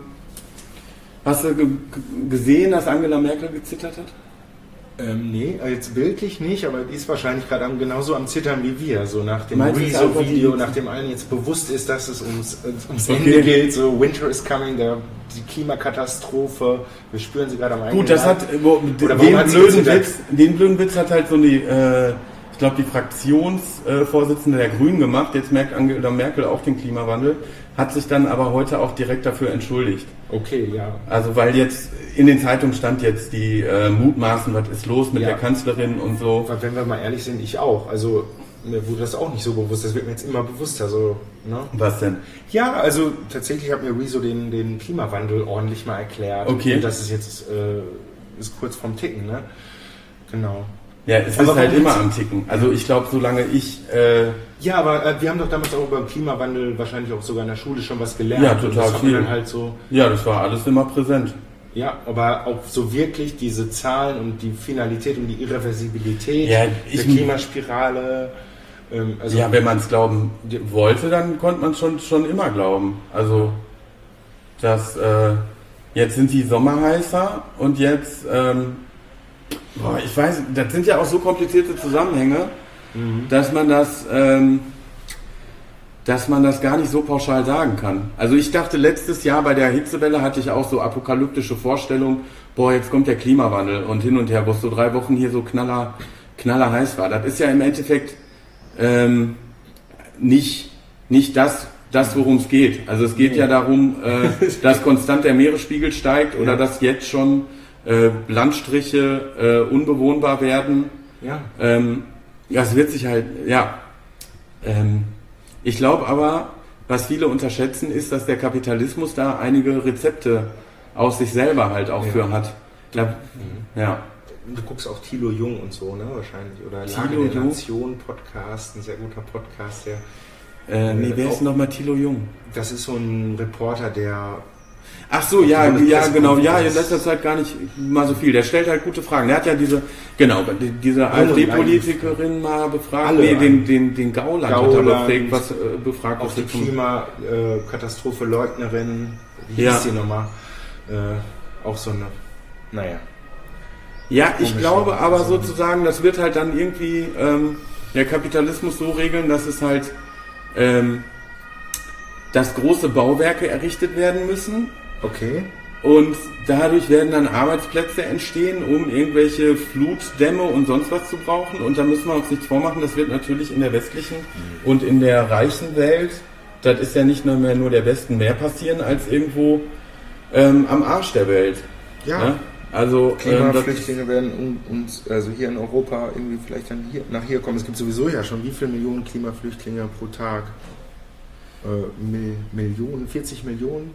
hast du ge g- gesehen, dass Angela Merkel gezittert hat? Ähm, nee, jetzt bildlich nicht, aber die ist wahrscheinlich gerade am, genauso am Zittern wie wir. So nach dem Meinst du, es ist einfach Rezo-Video, die- nachdem allen jetzt bewusst ist, dass es ums, ums Okay. Ende geht. So Winter is coming, der, die Klimakatastrophe. Wir spüren sie gerade am eigenen Gut, das Leib. hat, wo, Oder den, warum hat sie blöden gezittert? Witz, den blöden Witz hat halt so die, äh, ich glaube, die Fraktionsvorsitzende der Grünen gemacht. Jetzt merkt Angela Merkel auch den Klimawandel, hat sich dann aber heute auch direkt dafür entschuldigt. Okay, ja. Also weil jetzt in den Zeitungen stand jetzt die äh, Mutmaßen, was ist los mit Ja. der Kanzlerin und so. Aber wenn wir mal ehrlich sind, ich auch. Also mir wurde das auch nicht so bewusst. Das wird mir jetzt immer bewusster. So, ne? Was denn? Ja, also tatsächlich hat mir Rezo den, den Klimawandel ordentlich mal erklärt. Okay. Und das ist jetzt äh, ist kurz vorm Ticken, ne? Genau. Ja, es Aber ist halt warum immer geht's- am Ticken. Also ich glaube, solange ich... Äh, Ja, aber äh, wir haben doch damals auch über den Klimawandel wahrscheinlich auch sogar in der Schule schon was gelernt. Ja, Und total das hat man viel. dann halt so, ja, das war alles immer präsent. ja, aber auch so wirklich diese Zahlen und die Finalität und die Irreversibilität Ja, der ich- Klimaspirale. Ähm, also Ja, wenn man es glauben wollte, dann konnte man es schon, schon immer glauben. Also, dass äh, jetzt sind die Sommer heißer und jetzt, ähm, boah, ich weiß, das sind ja auch so komplizierte Zusammenhänge, dass man das, ähm, dass man das gar nicht so pauschal sagen kann. Also ich dachte letztes Jahr bei der Hitzewelle hatte ich auch so apokalyptische Vorstellungen, boah, jetzt kommt der Klimawandel und hin und her, wo es so drei Wochen hier so knaller, knaller heiß war. Das ist ja im Endeffekt ähm, nicht, nicht das, das worum es geht. Also es geht ja darum, äh, dass konstant der Meeresspiegel steigt oder Ja. dass jetzt schon äh, Landstriche äh, unbewohnbar werden. ja. Ähm, ja, es wird sich halt, ja. Ähm, ich glaube aber, was viele unterschätzen, ist, dass der Kapitalismus da einige Rezepte aus sich selber halt auch Ja. für hat. Ja. ja. Du guckst auch Thilo Jung und so, ne, wahrscheinlich. Oder Thilo Lage der Jung? Nation Podcast, ein sehr guter Podcast, der. Äh, nee, wer auch- ist nochmal Thilo Jung? Das ist so ein Reporter, der. Ach so, ja, Auf die ja, genau, ja, in Pressekonferenz. letzter Zeit gar nicht mal so viel. Der stellt halt gute Fragen. Der hat ja diese, genau, die- diese AfD-Politikerin mal befragt, Alle nee, den, eigentlich. den, den Gauland, hat er Gauland, befragt, was, äh, befragt, Auch was die er zum- Klimakatastrophe Leugnerin, wie Ja. hieß die nochmal? Äh, auch so eine. Naja. Ja, ich Komisch, glaube ja. aber Also- sozusagen, das wird halt dann irgendwie ähm, der Kapitalismus so regeln, dass es halt, ähm, dass große Bauwerke errichtet werden müssen Okay. und dadurch werden dann Arbeitsplätze entstehen, um irgendwelche Flutdämme und sonst was zu brauchen und da müssen wir uns nichts vormachen, das wird natürlich in der westlichen und in der reichen Welt, das ist ja nicht nur mehr nur der Westen, mehr passieren als irgendwo ähm, am Arsch der Welt. Ja. Ne? Also Klimaflüchtlinge ähm, werden uns, also hier in Europa irgendwie vielleicht dann hier nach hier kommen. Es gibt sowieso ja schon wie viele Millionen Klimaflüchtlinge pro Tag? Äh, Mil- Millionen, vierzig Millionen?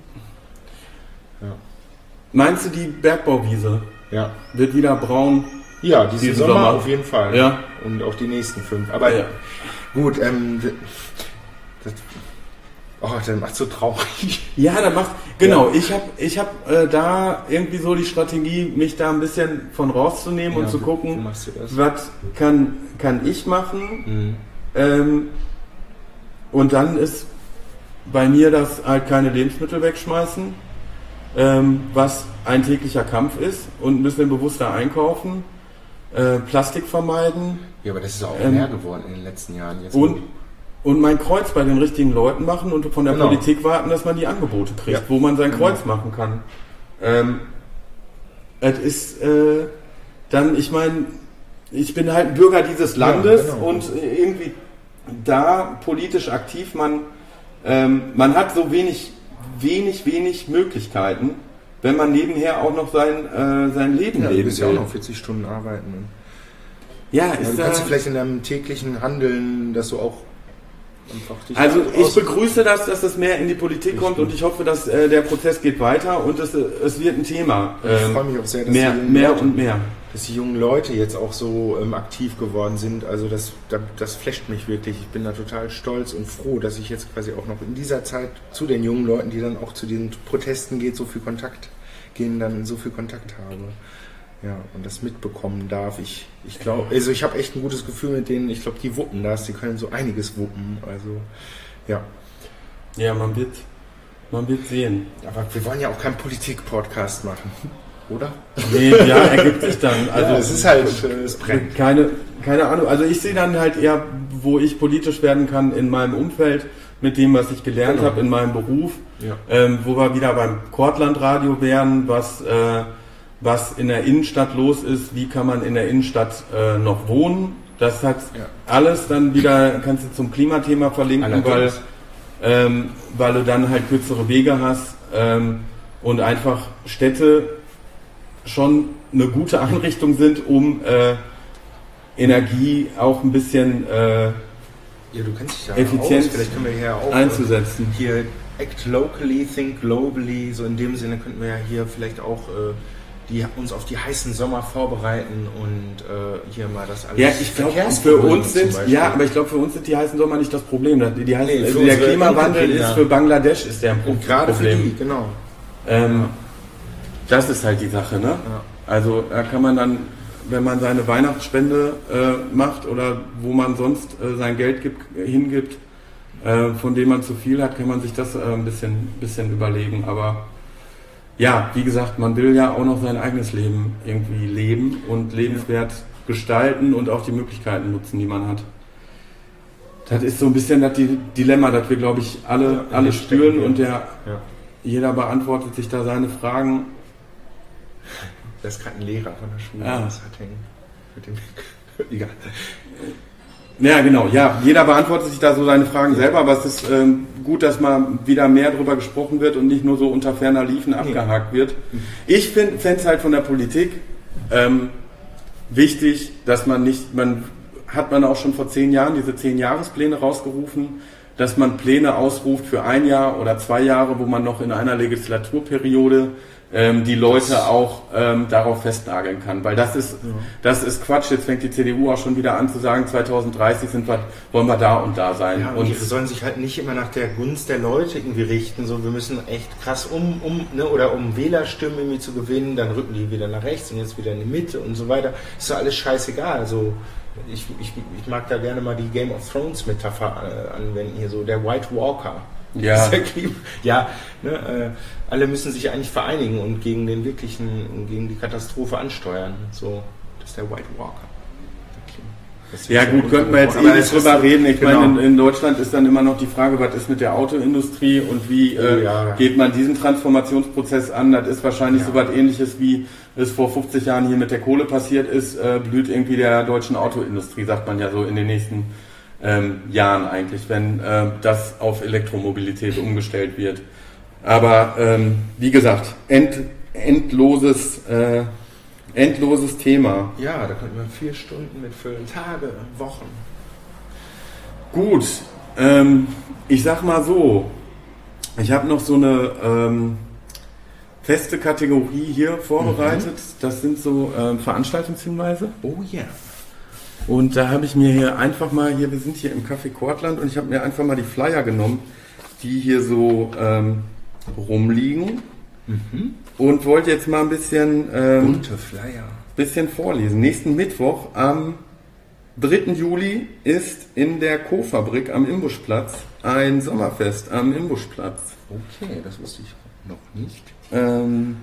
Ja. Meinst du, die Bergbauwiese ja. wird wieder braun? Ja, diesen Sommer, Sommer auf jeden Fall. Ja. Und auch die nächsten fünf. Aber ja. gut, ähm, das, oh, das macht so traurig. Ja, das macht, genau, ja. ich habe ich hab, äh, da irgendwie so die Strategie, mich da ein bisschen von rauszunehmen ja, und zu gucken, was kann, kann ich machen. Mhm. Ähm, und dann ist bei mir das halt keine Lebensmittel wegschmeißen, ähm, was ein täglicher Kampf ist, und ein bisschen bewusster einkaufen, äh, Plastik vermeiden. Ja, aber das ist auch ähm, mehr geworden in den letzten Jahren. Jetzt und, und mein Kreuz bei den richtigen Leuten machen und von der genau. Politik warten, dass man die Angebote kriegt, ja. wo man sein Kreuz genau. machen kann. Ähm, es ist äh, dann, ich meine, ich bin halt ein Bürger dieses Landes ja, genau. und irgendwie da politisch aktiv, man, ähm, man hat so wenig, wenig, wenig Möglichkeiten, wenn man nebenher auch noch sein, äh, sein Leben ja, leben will. Du bist ja auch noch vierzig Stunden arbeiten. Ne? Ja, ist ja, du da, kannst du vielleicht in deinem täglichen Handeln, dass du auch einfach dich also ich begrüße das, dass es mehr in die Politik kommt, und ich hoffe, dass äh, der Prozess geht weiter und es, es wird ein Thema. Ähm, ich freue mich auch sehr, dass mehr, die mehr Leute, und mehr. dass die jungen Leute jetzt auch so ähm, aktiv geworden sind. Also das, das, das flasht mich wirklich. Ich bin da total stolz und froh, dass ich jetzt quasi auch noch in dieser Zeit zu den jungen Leuten, die dann auch zu den Protesten geht, so viel Kontakt gehen, dann so viel Kontakt habe. Ja, und das mitbekommen darf. Ich, ich glaube, also ich habe echt ein gutes Gefühl mit denen. Ich glaube, die wuppen das, die können so einiges wuppen. Also, ja. Ja, man wird, man wird sehen. Aber wir wollen ja auch keinen Politik-Podcast machen, oder? Nee, ja, ergibt sich dann. Also ja, es ist halt, es brennt. Keine, keine Ahnung. Also ich sehe dann halt eher, wo ich politisch werden kann in meinem Umfeld, mit dem, was ich gelernt genau. habe in meinem Beruf, ja. ähm, wo wir wieder beim Kortlandradio wären, was äh, was in der Innenstadt los ist, wie kann man in der Innenstadt äh, noch wohnen. Das hat ja. alles dann wieder, kannst du zum Klimathema verlinken, weil, ähm, weil du dann halt kürzere Wege hast ähm, und einfach Städte schon eine gute Einrichtung sind, um äh, Energie auch ein bisschen äh, ja, du kennst dich da effizient aus. Vielleicht können wir hier auch einzusetzen. Hier act locally, think globally, so in dem Sinne könnten wir ja hier vielleicht auch äh, die uns auf die heißen Sommer vorbereiten und äh, hier mal das alles. Ja, ich glaube, für uns sind ja, aber ich glaube, für uns sind die heißen Sommer nicht das Problem. Die, die heißen, nee, der Klimawandel ist für Bangladesch ist der ein Problem. Und gerade für die, genau. Ähm, ja. Das ist halt die Sache, ne? Ja. Also da kann man dann, wenn man seine Weihnachtsspende äh, macht oder wo man sonst äh, sein Geld gibt, hingibt, äh, von dem man zu viel hat, kann man sich das äh, ein bisschen, bisschen überlegen. Aber ja, wie gesagt, man will ja auch noch sein eigenes Leben irgendwie leben und lebenswert gestalten und auch die Möglichkeiten nutzen, die man hat. Das ist so ein bisschen das Dilemma, das wir, glaube ich, alle, ja, alle spüren, und der, ja. jeder beantwortet sich da seine Fragen. Das ist gerade ein Lehrer von der Schule, ja. das hat hängen. Mit dem Egal. Ja, genau. Ja, jeder beantwortet sich da so seine Fragen selber, aber es ist ähm, gut, dass mal wieder mehr drüber gesprochen wird und nicht nur so unter ferner Liefen abgehakt wird. Ich finde es halt von der Politik ähm, wichtig, dass man nicht, man hat man auch schon vor zehn Jahren diese zehn Jahrespläne rausgerufen, dass man Pläne ausruft für ein Jahr oder zwei Jahre, wo man noch in einer Legislaturperiode ähm, die Leute das auch ähm, darauf festnageln kann, weil das ist, ja. das ist Quatsch. Jetzt fängt die C D U auch schon wieder an zu sagen, zwanzig dreißig sind wir, wollen wir da und da sein. Ja, und, und die sollen sich halt nicht immer nach der Gunst der Leute irgendwie richten, so wir müssen echt krass um, um ne, oder um Wählerstimmen irgendwie zu gewinnen, dann rücken die wieder nach rechts und jetzt wieder in die Mitte und so weiter. Ist doch alles scheißegal. Also ich, ich, ich mag da gerne mal die Game of Thrones Metapher äh, anwenden, hier so der White Walker. Ja, ja ne, äh, alle müssen sich eigentlich vereinigen und gegen den wirklichen, gegen die Katastrophe ansteuern. So, das ist der White Walker. Ja gut, könnten wir jetzt eh nicht drüber reden. Ich genau. meine, in, in Deutschland ist dann immer noch die Frage, was ist mit der Autoindustrie und wie äh, oh, ja. geht man diesen Transformationsprozess an? Das ist wahrscheinlich ja. so was Ähnliches, wie es vor fünfzig Jahren hier mit der Kohle passiert ist, äh, blüht irgendwie der deutschen Autoindustrie, sagt man ja so in den nächsten ähm, Jahren eigentlich, wenn äh, das auf Elektromobilität umgestellt wird. Aber ähm, wie gesagt, end, endloses äh, endloses Thema. Ja, da könnte man vier Stunden mitfüllen. Tage, Wochen. Gut, ähm, ich sag mal so, ich habe noch so eine ähm, feste Kategorie hier vorbereitet. Mhm. Das sind so ähm, Veranstaltungshinweise. Oh ja. Yeah. Und da habe ich mir hier einfach mal, hier, wir sind hier im Café Kortland und ich habe mir einfach mal die Flyer genommen, die hier so ähm, rumliegen. Mhm. Und wollte jetzt mal ein bisschen, ähm, bunte Flyer. bisschen vorlesen. Nächsten Mittwoch am dritten Juli ist in der Co-Fabrik am Imbuschplatz ein Sommerfest am Imbuschplatz. Okay, das wusste ich noch nicht. Ähm,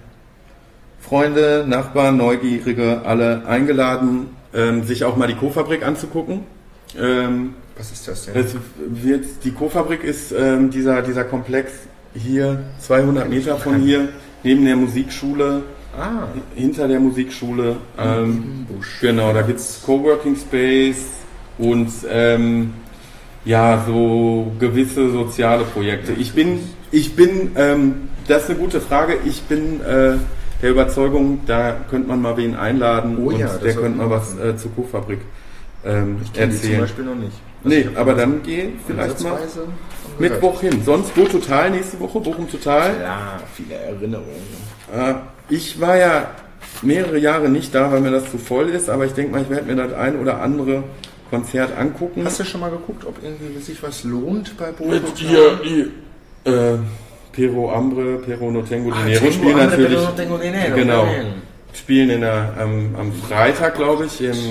Freunde, Nachbarn, Neugierige, alle eingeladen, ähm, sich auch mal die Co-Fabrik anzugucken. Ähm, Was ist das denn? Es wird, die Co-Fabrik ist ähm, dieser, dieser Komplex hier, zweihundert Meter von hier, neben der Musikschule, ah. hinter der Musikschule. Ähm, genau, da gibt es Coworking Space und ähm, ja, so gewisse soziale Projekte. Ich bin, ich bin, ähm, das ist eine gute Frage, ich bin äh, der Überzeugung, da könnte man mal wen einladen oh, und ja, der könnte mal was äh, zur Co-Fabrik ähm, ich kenne erzählen. Die zum Beispiel noch nicht. Also nee, aber dann geh vielleicht mal Mittwoch hin. Sonst wo total nächste Woche, Bochum total. Ja, viele Erinnerungen. Äh, ich war ja mehrere Jahre nicht da, weil mir das zu voll ist, aber ich denke mal, ich werde mir das ein oder andere Konzert angucken. Hast du schon mal geguckt, ob irgendwie sich was lohnt bei Bochum? Mit dir, die, äh, Pero Ambre, Pero No Tengo Dinero ah, spielen Ambre, natürlich. Pero no tengo dinero, genau. Nein. Spielen in der, ähm, am Freitag, glaube ich, im,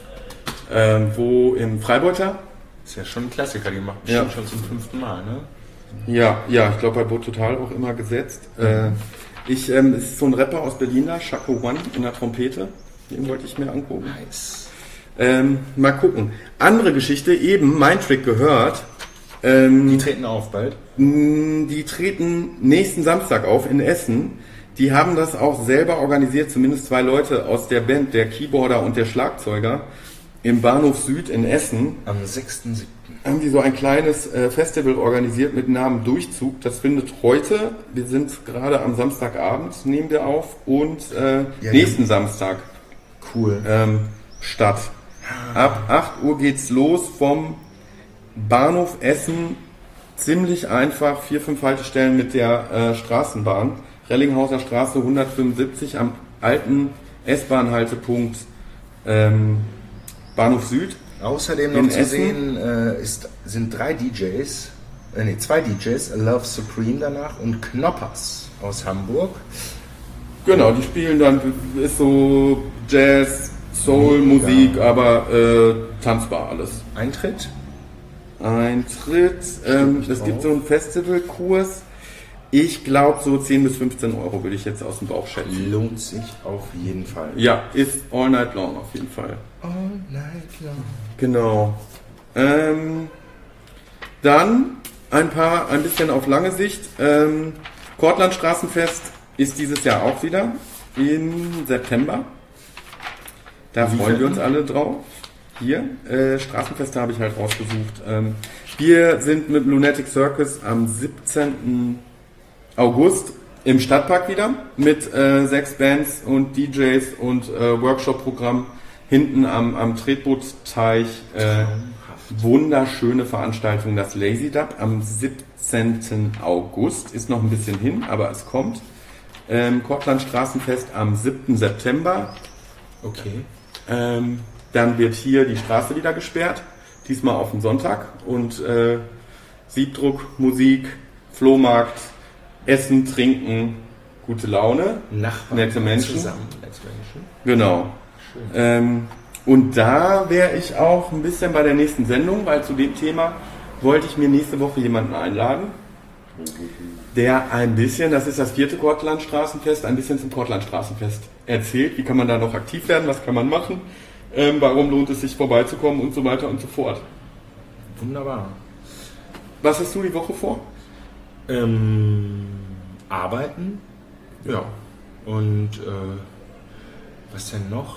ähm, wo im Freibeuter. Ist ja schon ein Klassiker, die machen ja. schon zum fünften Mal, ne? Ja, ja, ich glaube bei Boot Total auch immer gesetzt. Mhm. Äh, ich, ähm, es ist so ein Rapper aus Berlin da, Chaco One in der Trompete. Den wollte ich mir angucken. Nice. Ähm, mal gucken. Andere Geschichte, eben mein Trick gehört. Ähm, die treten auf bald? Die treten nächsten Samstag auf in Essen. Die haben das auch selber organisiert, zumindest zwei Leute aus der Band, der Keyboarder und der Schlagzeuger, im Bahnhof Süd in Essen. Am sechsten siebten haben die so ein kleines äh, Festival organisiert mit Namen Durchzug. Das findet heute, wir sind gerade am Samstagabend, nehmen wir auf, und äh, ja, nächsten ja. Samstag cool. ähm, statt. Ab acht Uhr geht's los vom Bahnhof Essen. Ziemlich einfach, vier, fünf Haltestellen mit der äh, Straßenbahn. Rellinghauser Straße hundertfünfundsiebzig am alten S-Bahn-Haltepunkt ähm, Bahnhof Süd. Außerdem noch zu sehen äh, ist, sind drei D Js, äh, nee, zwei D Js, Love Supreme danach und Knoppers aus Hamburg. Genau, die spielen dann, ist so Jazz, Soul, ja. Musik, aber äh, tanzbar alles. Eintritt? Eintritt, ähm, es gibt so einen Festivalkurs. Ich glaube so zehn bis fünfzehn Euro würde ich jetzt aus dem Bauch schätzen. Lohnt sich auf jeden Fall. Ja, ist all night long auf jeden Fall. All night long. Genau. Ähm, dann ein paar, ein bisschen auf lange Sicht. Ähm, Kortland Straßenfest ist dieses Jahr auch wieder im September. Da Wie freuen wir uns alle drauf. Hier, äh, Straßenfeste habe ich halt rausgesucht. Ähm, wir sind mit Lunatic Circus am siebzehnten August im Stadtpark wieder mit äh, sechs Bands und D Js und äh, Workshop-Programm hinten am, am Tretbootteich. Äh, wunderschöne Veranstaltung, das Lazy Dub am siebzehnten August. Ist noch ein bisschen hin, aber es kommt. Ähm, Kortland Straßenfest am siebten September. Okay. Ähm, dann wird hier die Straße wieder gesperrt, diesmal auf den Sonntag. Und äh, Siebdruck, Musik, Flohmarkt, Essen, Trinken, gute Laune, Nachbarn, nette Menschen. Zusammen, nette Menschen. Genau. Ähm, und da wäre ich auch ein bisschen bei der nächsten Sendung, weil zu dem Thema wollte ich mir nächste Woche jemanden einladen, der ein bisschen, das ist das vierte Kortland Straßenfest, ein bisschen zum Kortland Straßenfest erzählt. Wie kann man da noch aktiv werden? Was kann man machen? Ähm, warum lohnt es sich vorbeizukommen und so weiter und so fort. Wunderbar. Was hast du die Woche vor? Ähm, arbeiten. Ja. Und äh, was denn noch?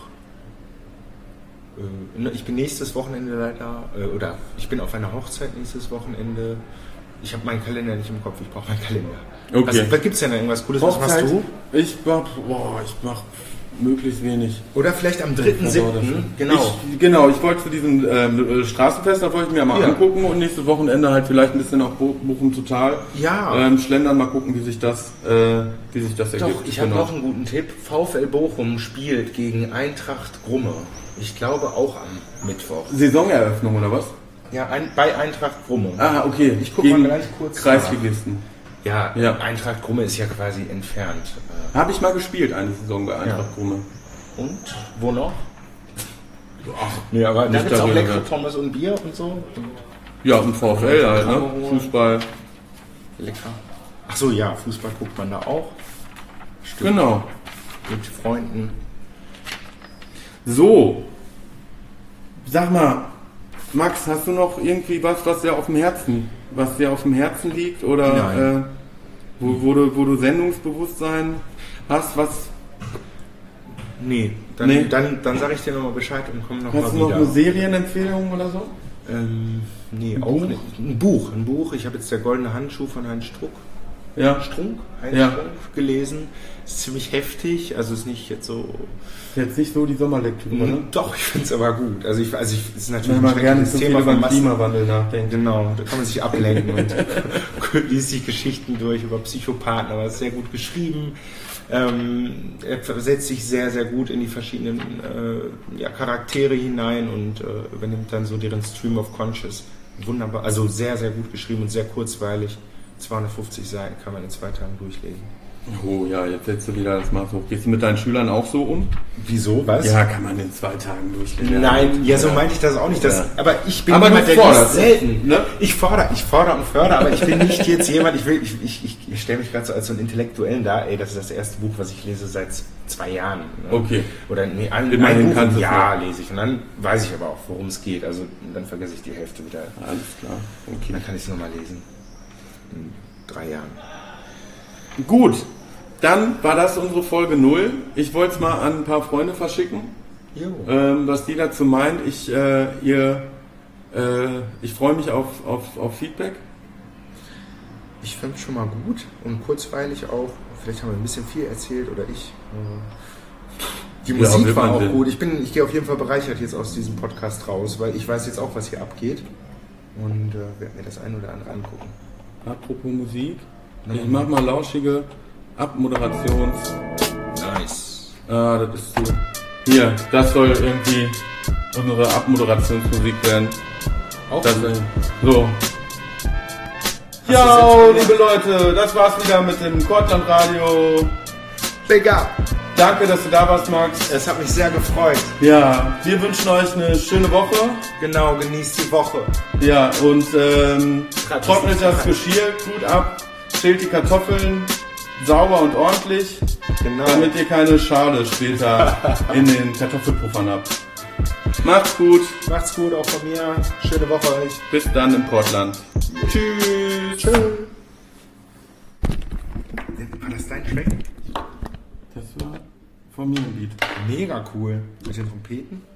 Äh, ich bin nächstes Wochenende leider, äh, oder ich bin auf einer Hochzeit nächstes Wochenende. Ich habe meinen Kalender nicht im Kopf, ich brauche meinen Kalender. Okay. Was, was gibt's denn da irgendwas Cooles? Hochzeit? Was machst du? Ich mach, boah, ich mach möglichst wenig. Oder vielleicht am dritten siebten Genau. Ich, genau, ich wollte zu diesem ähm, Straßenfest, da wollte ich mir mal Ja. angucken und nächstes Wochenende halt vielleicht ein bisschen auf Bo- Bochum total Ja. ähm, schlendern, mal gucken, wie sich das, äh, wie sich das ergibt. Doch, ich habe Genau. noch einen guten Tipp. VfL Bochum spielt gegen Eintracht Grumme. Ich glaube auch am Mittwoch. Saisoneröffnung oder was? Ja, ein, bei Eintracht Grumme. Ah, okay. Ich guck Gegen mal gleich kurz Kreisligisten. Ja, Ja. Eintracht Grumme ist ja quasi entfernt. Äh, Habe ich mal gespielt, eine Saison bei Eintracht Ja. Grumme. Und? Wo noch? Ach, nee, aber da nicht gibt es auch darüber. leckere Pommes und Bier und so. Und Ja, und VfL halt, ne? Fußball. lecker. Ach so, ja, Fußball guckt man da auch. Stimmt. Genau. Mit Freunden. So. Sag mal, Max, hast du noch irgendwie was, was dir auf dem Herzen, was dir auf dem Herzen liegt oder Nein. äh, wo, wo du, wo du Sendungsbewusstsein hast, was Nee, dann, Nee. dann, dann sage ich dir nochmal Bescheid und komm nochmal hast du wieder. noch eine Serienempfehlung oder so? Ähm, nee, Ein auch Buch? nicht. Ein Buch, ein Buch. Ich habe jetzt der goldene Handschuh von Heinz Struck. Ja. Strunk, Heinz Ja. Strunk gelesen. Ist ziemlich heftig, also ist nicht jetzt so. Ist jetzt nicht so die Sommerlektüre, ne? Doch, ich finde es aber gut. Also ich, also ich, es ist natürlich Wenn man ein gerne schreckliches zu viel Thema über von den Massen. Klimawandel nachdenkt. Genau, da kann man sich ablenken und liest sich Geschichten durch über Psychopathen, aber es ist sehr gut geschrieben. Ähm, er versetzt sich sehr, sehr gut in die verschiedenen äh, ja, Charaktere hinein und äh, übernimmt dann so deren Stream of Conscious. Wunderbar, also sehr, sehr gut geschrieben und sehr kurzweilig. zweihundertfünfzig Seiten kann man in zwei Tagen durchlesen. Oh ja, jetzt setzt du wieder das Maß hoch. Gehst du mit deinen Schülern auch so um? Wieso? Was? Ja, kann man in zwei Tagen durchlesen. Nein, ja, so meinte ich das auch nicht. Das, Ja. Aber ich bin Aber jemand, du der forderst, liest selten. ne? Ich fordere, ich fordere und fördere, aber ich bin nicht jetzt jemand, ich will, ich, ich, ich, ich stelle mich gerade so als so einen Intellektuellen da, ey, das ist das erste Buch, was ich lese seit zwei Jahren. Ne? Okay. Oder nee, ein, Immerhin ein Buch kannst im du Jahr lese ich und dann weiß ich aber auch, worum es geht. Also dann vergesse ich die Hälfte wieder. Alles klar. Okay. Dann kann ich es nochmal lesen. In drei Jahren. Gut, dann war das unsere Folge null. Ich wollte es mal an ein paar Freunde verschicken, Jo. ähm, was die dazu meint. Ich, äh, ihr, äh, ich freue mich auf, auf, auf Feedback. Ich fand es schon mal gut und kurzweilig auch. Vielleicht haben wir ein bisschen viel erzählt oder ich. Die Ja, Musik wird war man auch sehen. gut. Ich bin, ich gehe auf jeden Fall bereichert jetzt aus diesem Podcast raus, weil ich weiß jetzt auch, was hier abgeht und äh, werde mir das ein oder andere angucken. Apropos Musik, ich mach mal lauschige Abmoderations... Nice. Ah, das ist so. Hier, das soll irgendwie unsere Abmoderationsmusik werden. Auch Das, gut. äh, so. Ja, liebe Leute, das war's wieder mit dem Kortland Radio. Big up. Danke, dass du da warst, Max. Es hat mich sehr gefreut. Ja, wir wünschen euch eine schöne Woche. Genau, genießt die Woche. Ja, und ähm, Treibt es trocknet nicht das rein. Geschirr gut ab, schält die Kartoffeln sauber und ordentlich, Genau. damit ihr keine Schale später in den Kartoffelpuffern habt. Macht's gut, Macht's gut, auch von mir. Schöne Woche euch. bis dann im Portland. Tschüss. Tschüss. War das dein Track? Das war von mir ein Lied. Mega cool. Mit den Trompeten.